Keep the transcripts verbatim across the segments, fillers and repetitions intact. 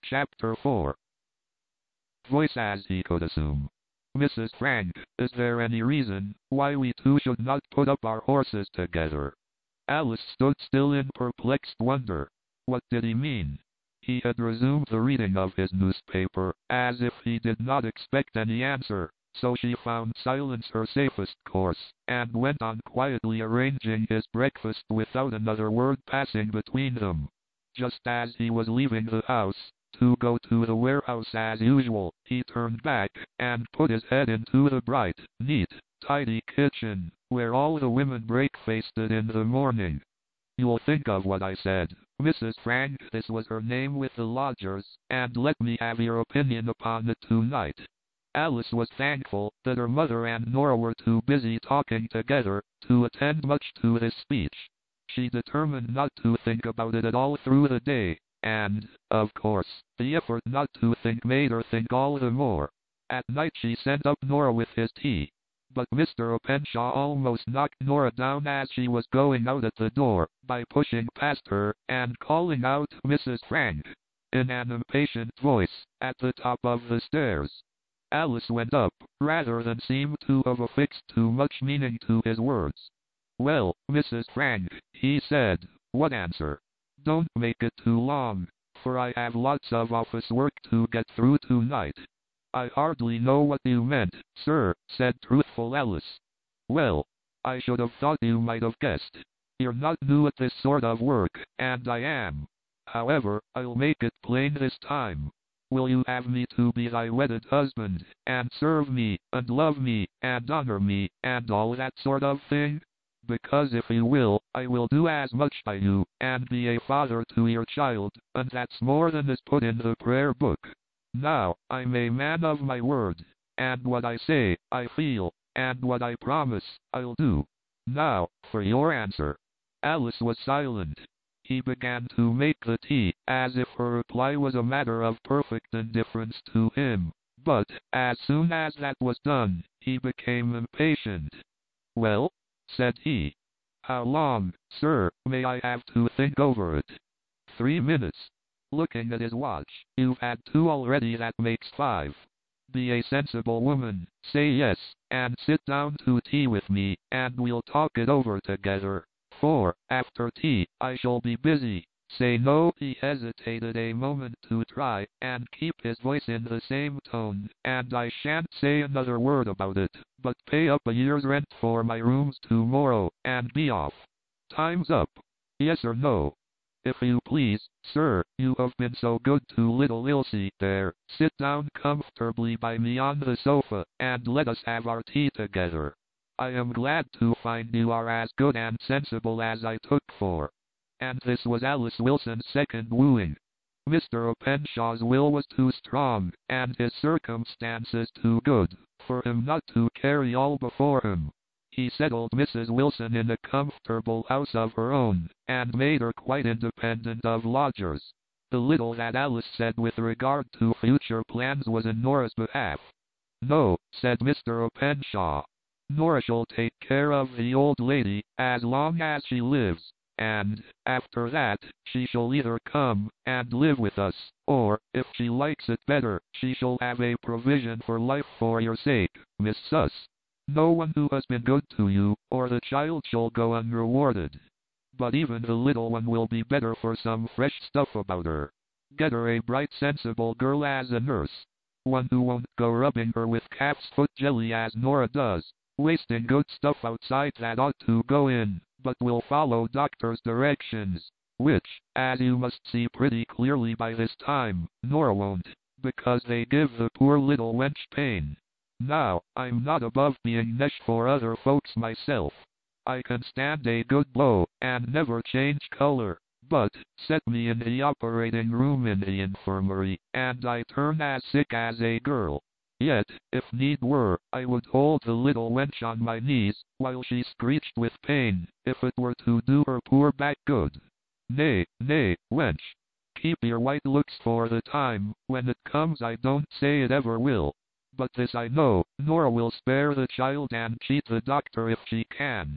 Chapter four. Voice as he could assume. Missus Frank, is there any reason why we two should not put up our horses together? Alice stood still in perplexed wonder. What did he mean? He had resumed the reading of his newspaper, as if he did not expect any answer, so she found silence her safest course, and went on quietly arranging his breakfast without another word passing between them. Just as he was leaving the house, to go to the warehouse as usual, he turned back, and put his head into the bright, neat, tidy kitchen, where all the women breakfasted in the morning. You'll think of what I said, Missus Frank, this was her name with the lodgers, and let me have your opinion upon it tonight. Alice was thankful that her mother and Nora were too busy talking together to attend much to this speech. She determined not to think about it at all through the day, and, of course, the effort not to think made her think all the more. At night she sent up Nora with his tea, but Mister Openshaw almost knocked Nora down as she was going out at the door, by pushing past her, and calling out Missus Frank, in an impatient voice, at the top of the stairs. Alice went up, rather than seem to have affixed too much meaning to his words. Well, Missus Frank, he said, what answer? Don't make it too long, for I have lots of office work to get through tonight. I hardly know what you meant, sir, said truthful Alice. Well, I should have thought you might have guessed. You're not new at this sort of work, and I am. However, I'll make it plain this time. Will you have me to be thy wedded husband, and serve me, and love me, and honor me, and all that sort of thing? Because if you will, I will do as much by you, and be a father to your child, and that's more than is put in the prayer book. Now, I'm a man of my word, and what I say, I feel, and what I promise, I'll do. Now, for your answer. Alice was silent. He began to make the tea, as if her reply was a matter of perfect indifference to him, but, as soon as that was done, he became impatient. Well? Said he. How long, sir, may I have to think over it? Three minutes. Looking at his watch, you've had two already, that makes five. Be a sensible woman, say yes, and sit down to tea with me, and we'll talk it over together, for, after tea, I shall be busy. Say no. He hesitated a moment to try and keep his voice in the same tone, and I shan't say another word about it, but pay up a year's rent for my rooms tomorrow, and be off. Time's up. Yes or no? If you please, sir, you have been so good to little Elsie. There, sit down comfortably by me on the sofa, and let us have our tea together. I am glad to find you are as good and sensible as I took for. And this was Alice Wilson's second wooing. Mister Openshaw's will was too strong, and his circumstances too good, for him not to carry all before him. He settled Missus Wilson in a comfortable house of her own, and made her quite independent of lodgers. The little that Alice said with regard to future plans was in Nora's behalf. No, said Mister Openshaw. Nora shall take care of the old lady, as long as she lives. And, after that, she shall either come and live with us, or, if she likes it better, she shall have a provision for life for your sake, Miss Suss. No one who has been good to you, or the child, shall go unrewarded. But even the little one will be better for some fresh stuff about her. Get her a bright, sensible girl as a nurse. One who won't go rubbing her with calf's foot jelly as Nora does, wasting good stuff outside that ought to go in, but will follow doctor's directions, which, as you must see pretty clearly by this time, Nora won't, because they give the poor little wench pain. Now, I'm not above being nesh for other folks myself. I can stand a good blow, and never change color, but, set me in the operating room in the infirmary, and I turn as sick as a girl. Yet, if need were, I would hold the little wench on my knees, while she screeched with pain, if it were to do her poor back good. Nay, nay, wench. Keep your white looks for the time when it comes. I don't say it ever will. But this I know, Nora will spare the child and cheat the doctor if she can.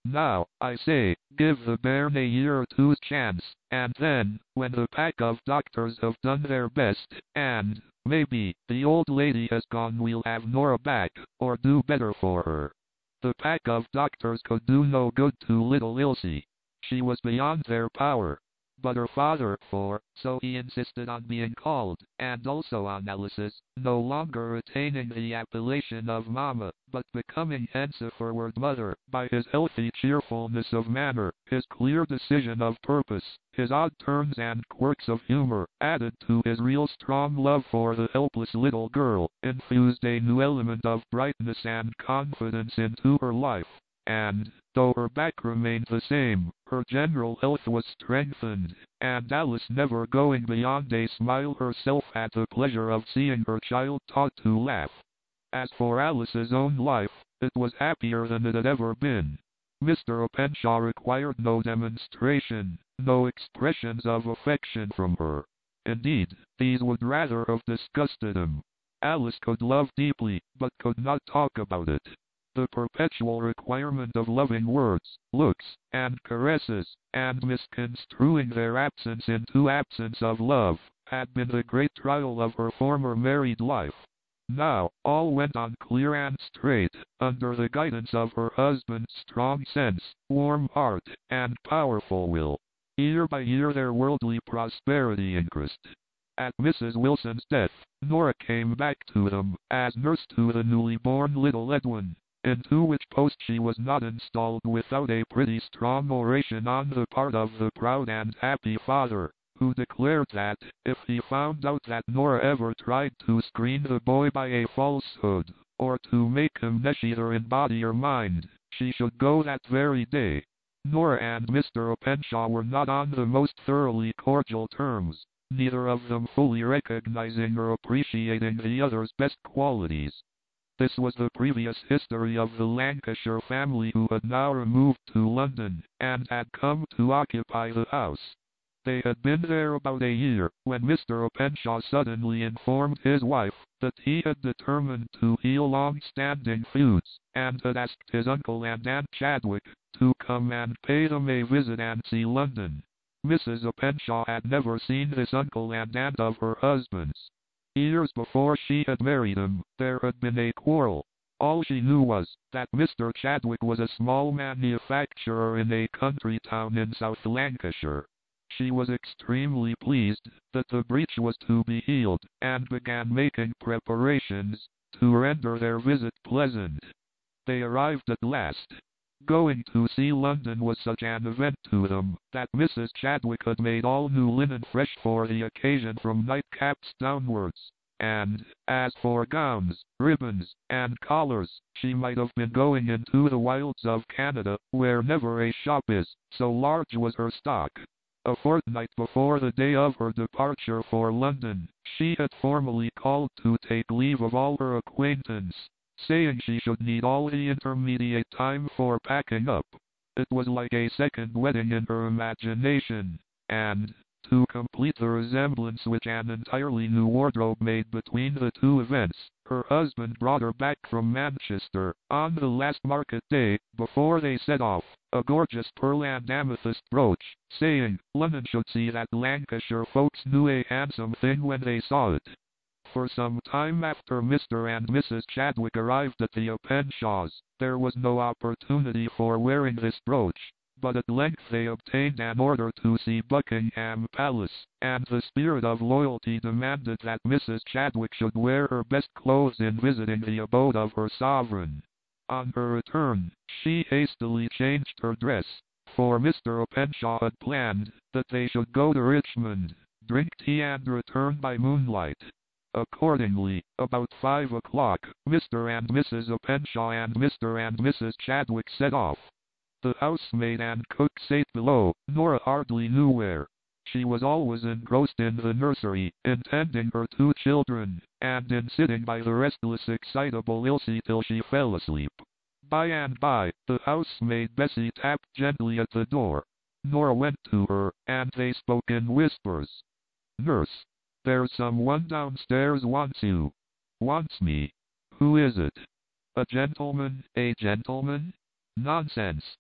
Now, I say, give the bairn a year or two's chance, and then, when the pack of doctors have done their best, and, maybe, the old lady has gone, we'll have Nora back, or do better for her. The pack of doctors could do no good to little Ilse. She was beyond their power. But her father, for so he insisted on being called, and also on Alice's, no longer retaining the appellation of Mama, but becoming henceforward Mother, by his healthy cheerfulness of manner, his clear decision of purpose, his odd turns and quirks of humor, added to his real strong love for the helpless little girl, infused a new element of brightness and confidence into her life. And, though her back remained the same, her general health was strengthened, and Alice, never going beyond a smile herself, had the pleasure of seeing her child taught to laugh. As for Alice's own life, it was happier than it had ever been. Mister Openshaw required no demonstration, no expressions of affection from her. Indeed, these would rather have disgusted him. Alice could love deeply, but could not talk about it. The perpetual requirement of loving words, looks, and caresses, and misconstruing their absence into absence of love, had been the great trial of her former married life. Now, all went on clear and straight, under the guidance of her husband's strong sense, warm heart, and powerful will. Year by year their worldly prosperity increased. At Missus Wilson's death, Nora came back to them, as nurse to the newly born little Edwin, into which post she was not installed without a pretty strong oration on the part of the proud and happy father, who declared that, if he found out that Nora ever tried to screen the boy by a falsehood, or to make him nesh either in body or mind, she should go that very day. Nora and Mister Openshaw were not on the most thoroughly cordial terms, neither of them fully recognizing or appreciating the other's best qualities. This was the previous history of the Lancashire family, who had now removed to London, and had come to occupy the house. They had been there about a year, when Mister Openshaw suddenly informed his wife that he had determined to heal long-standing feuds, and had asked his uncle and Aunt Chadwick to come and pay them a visit and see London. Missus Openshaw had never seen this uncle and aunt of her husband's. Years before she had married him, there had been a quarrel. All she knew was that Mister Chadwick was a small manufacturer in a country town in South Lancashire. She was extremely pleased that the breach was to be healed, and began making preparations to render their visit pleasant. They arrived at last. Going to see London was such an event to them, that Missus Chadwick had made all new linen fresh for the occasion from nightcaps downwards, and, as for gowns, ribbons, and collars, she might have been going into the wilds of Canada, where never a shop is, so large was her stock. A fortnight before the day of her departure for London, she had formally called to take leave of all her acquaintance, saying she should need all the intermediate time for packing up. It was like a second wedding in her imagination, and, to complete the resemblance which an entirely new wardrobe made between the two events, her husband brought her back from Manchester, on the last market day, before they set off, a gorgeous pearl and amethyst brooch, saying, London should see that Lancashire folks knew a handsome thing when they saw it. For some time after Mister and Missus Chadwick arrived at the Openshaws, there was no opportunity for wearing this brooch, but at length they obtained an order to see Buckingham Palace, and the spirit of loyalty demanded that Missus Chadwick should wear her best clothes in visiting the abode of her sovereign. On her return, she hastily changed her dress, for Mister Openshaw had planned that they should go to Richmond, drink tea and return by moonlight. Accordingly, about five o'clock, Mister and Missus Openshaw and Mister and Missus Chadwick set off. The housemaid and cook sat below, Nora hardly knew where. She was always engrossed in the nursery, in tending her two children, and in sitting by the restless, excitable Ilse till she fell asleep. By and by, the housemaid Bessie tapped gently at the door. Nora went to her, and they spoke in whispers. Nurse, there's someone downstairs wants you. Wants me. Who is it? A gentleman? A gentleman? Nonsense.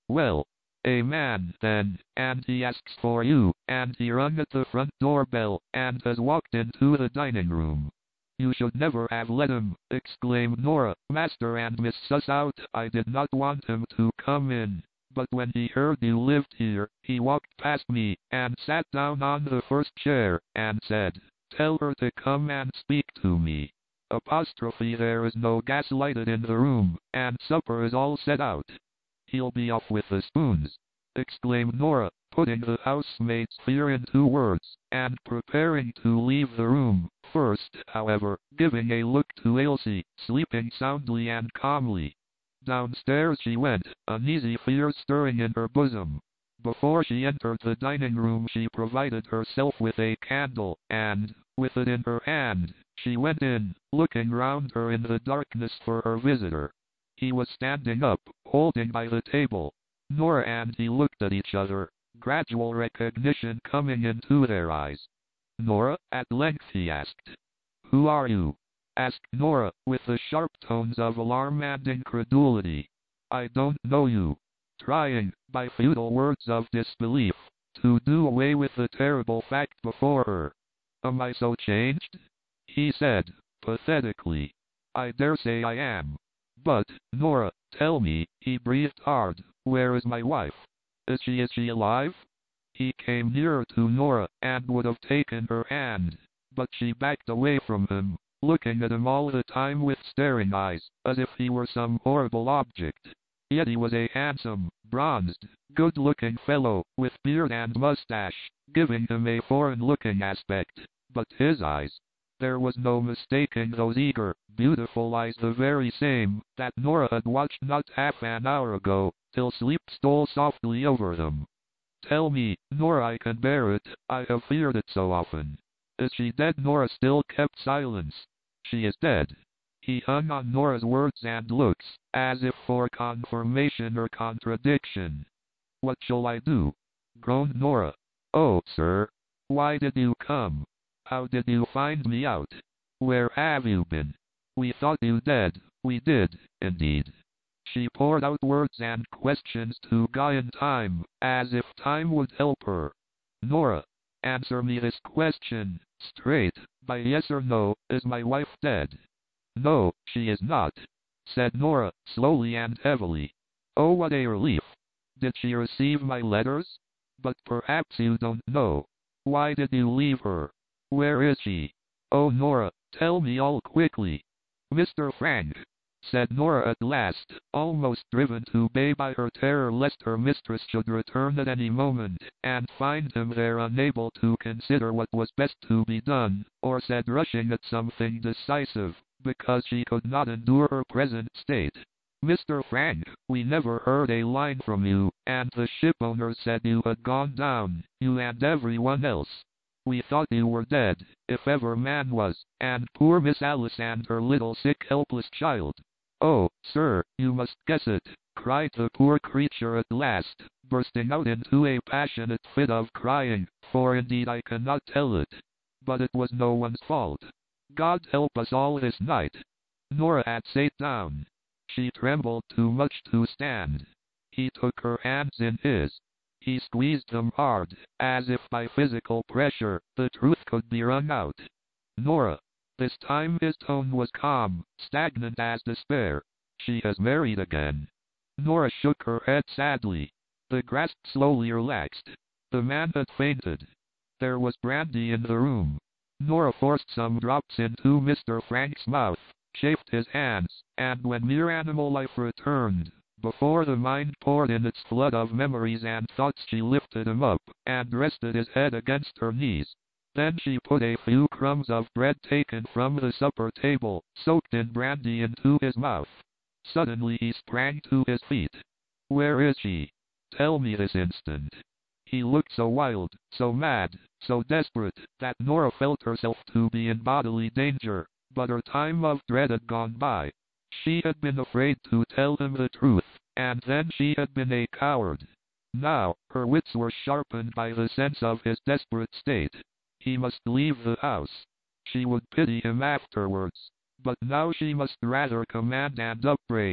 Well, a man, then, and he asks for you, and he rung at the front doorbell, and has walked into the dining room. You should never have let him, exclaimed Nora. Master and Miss Sus out. I did not want him to come in. But when he heard you lived here, he walked past me, and sat down on the first chair, and said, tell her to come and speak to me. Apostrophe there is no gas lighted in the room, and supper is all set out. He'll be off with the spoons, exclaimed Nora, putting the housemaid's fear into words, and preparing to leave the room, first, however, giving a look to Elsie, sleeping soundly and calmly. Downstairs she went, uneasy fears stirring in her bosom. Before she entered the dining room she provided herself with a candle, and, with it in her hand, she went in, looking round her in the darkness for her visitor. He was standing up, holding by the table. Nora and he looked at each other, gradual recognition coming into their eyes. Nora, at length he asked. Who are you? Asked Nora, with the sharp tones of alarm and incredulity. I don't know you. Trying, by futile words of disbelief, to do away with the terrible fact before her. Am I so changed? He said, pathetically. I dare say I am. But, Nora, tell me, he breathed hard, where is my wife? Is she is she alive? He came nearer to Nora, and would have taken her hand, but she backed away from him, looking at him all the time with staring eyes, as if he were some horrible object. Yet he was a handsome, bronzed, good-looking fellow, with beard and mustache, giving him a foreign-looking aspect. But his eyes, there was no mistaking those eager, beautiful eyes, the very same that Nora had watched not half an hour ago, till sleep stole softly over them. Tell me, Nora, I can bear it, I have feared it so often. Is she dead? Nora still kept silence. She is dead. He hung on Nora's words and looks, as if for confirmation or contradiction. What shall I do? Groaned Nora. Oh, sir. Why did you come? How did you find me out? Where have you been? We thought you dead, we did, indeed. She poured out words and questions to gain time, as if time would help her. Nora, answer me this question, straight, by yes or no, is my wife dead? No, she is not, said Nora, slowly and heavily. Oh, what a relief. Did she receive my letters? But perhaps you don't know. Why did you leave her? Where is she? Oh, Nora, tell me all quickly. Mister Frank, said Nora at last, almost driven to bay by her terror lest her mistress should return at any moment, and find him there unable to consider what was best to be done, or said rushing at something decisive, because she could not endure her present state. Mister Frank, we never heard a line from you, and the shipowner said you had gone down, you and everyone else. We thought you were dead, if ever man was, and poor Miss Alice and her little sick helpless child. Oh, sir, you must guess it, cried the poor creature at last, bursting out into a passionate fit of crying, for indeed I cannot tell it. But it was no one's fault. God help us all this night. Nora had sat down. She trembled too much to stand. He took her hands in his. He squeezed them hard, as if by physical pressure, the truth could be wrung out. Nora. This time his tone was calm, stagnant as despair. She has married again. Nora shook her head sadly. The grasp slowly relaxed. The man had fainted. There was brandy in the room. Nora forced some drops into Mister Frank's mouth, chafed his hands, and when mere animal life returned, before the mind poured in its flood of memories and thoughts, she lifted him up, and rested his head against her knees. Then she put a few crumbs of bread taken from the supper table, soaked in brandy, into his mouth. Suddenly he sprang to his feet. Where is she? Tell me this instant. He looked so wild, so mad, so desperate, that Nora felt herself to be in bodily danger, but her time of dread had gone by. She had been afraid to tell him the truth, and then she had been a coward. Now, her wits were sharpened by the sense of his desperate state. He must leave the house. She would pity him afterwards, but now she must rather command and upbraid,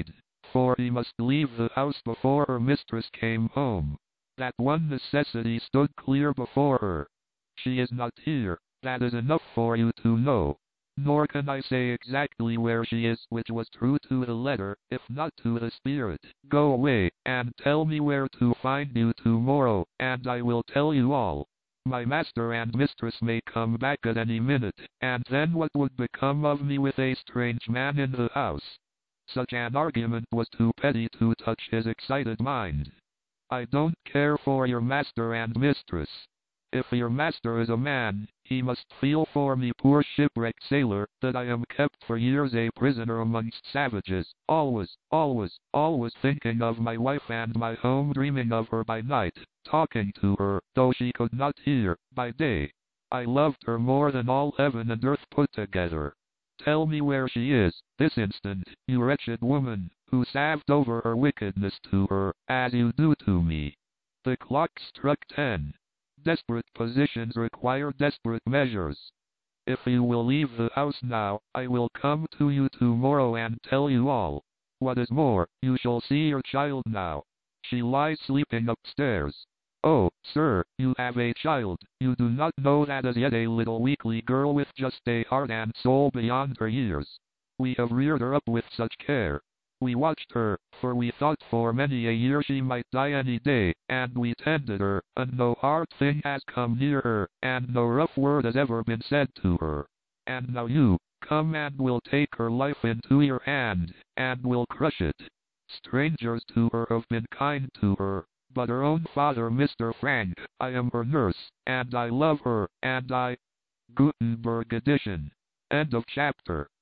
for he must leave the house before her mistress came home. That one necessity stood clear before her. She is not here, that is enough for you to know. Nor can I say exactly where she is, which was true to the letter, if not to the spirit. Go away, and tell me where to find you tomorrow, and I will tell you all. My master and mistress may come back at any minute, and then what would become of me with a strange man in the house? Such an argument was too petty to touch his excited mind. I don't care for your master and mistress. If your master is a man, he must feel for me, poor shipwrecked sailor, that I am kept for years a prisoner amongst savages, always, always, always thinking of my wife and my home, dreaming of her by night, talking to her, though she could not hear, by day. I loved her more than all heaven and earth put together. Tell me where she is, this instant, you wretched woman, who salved over her wickedness to her, as you do to me. The clock struck ten. Desperate positions require desperate measures. If you will leave the house now, I will come to you tomorrow and tell you all. What is more, you shall see your child now. She lies sleeping upstairs. Oh, sir, you have a child. You do not know that as yet a little weakly girl with just a heart and soul beyond her years. We have reared her up with such care. We watched her, for we thought for many a year she might die any day, and we tended her, and no hard thing has come near her, and no rough word has ever been said to her. And now you, come and will take her life into your hand, and will crush it. Strangers to her have been kind to her, but her own father, Mister Frank, I am her nurse, and I love her, and I... Gutenberg edition. End of chapter.